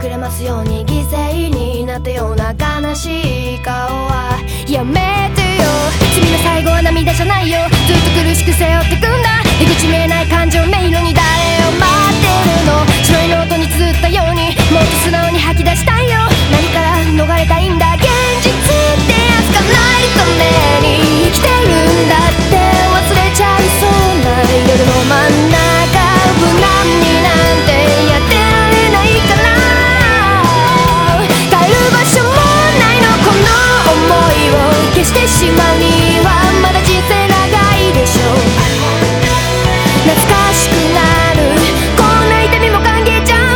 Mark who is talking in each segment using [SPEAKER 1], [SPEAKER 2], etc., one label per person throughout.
[SPEAKER 1] くれますように犠牲になったような悲しい顔はやめてよ。君の最後は涙じゃないよ。ずっと苦しく背負ってくんだ。出口見えない感情迷路に誰を待ってるの。白いノートに綴ったようにもっと素直に吐き出したいよ。何から逃れたいんだ。現実ってやつかないために生きてるんだって忘れちゃいそうな夜の真ん中無難になんてやってられないかな。帰る場所もないのこの想いを消してしまうにはまだ人生長いでしょう。懐かしくなるこんな痛みも歓迎じゃん。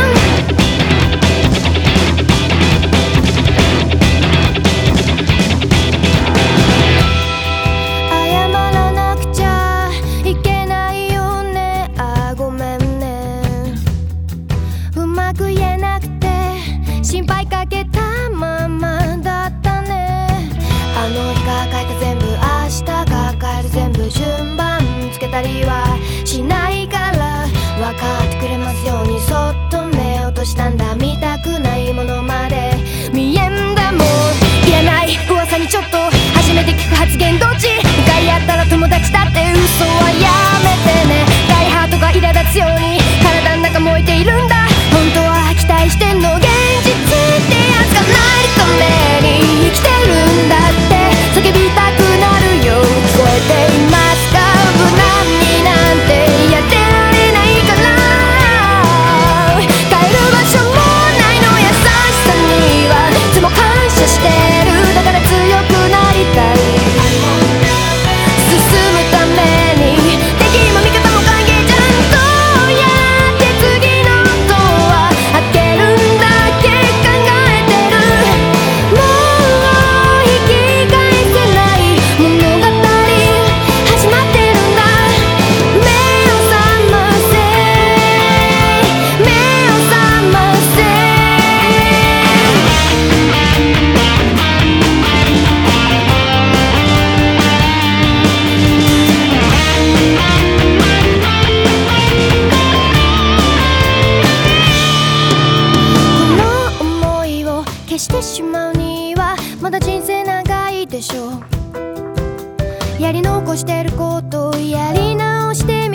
[SPEAKER 1] 謝らなくちゃいけないよね。あ、ごめんね。うまく言えなくて心配かけたままだったね。あの日が書いた全部明日が変える全部順番つけたりはしないから分かってくれますようにそっと目を落としたんだ。見たくないものまで見えんだもん。いらない噂にちょっと初めて聞く発言どっち向かい合ったら友達だって嘘はやめてね。大ハートが苛立つように体の中燃えているんだ。本当は期待してんの。現実ってやつがないために生きてるんだって叫びたくなるよ。聞こえていますか。無難になんてやってられないから帰る場所もないの。優しさにはいつも感謝してる。だから強くなりたい。進むために敵も味方も歓迎じゃん。どうやって次のドア開けるんだっけ考えてる。もう引き返せない物語始まってるんだ。目を覚ませ目を覚ませ。この想いを消してしまうにはまだ人生長いでしょう。やり残してることをやり直して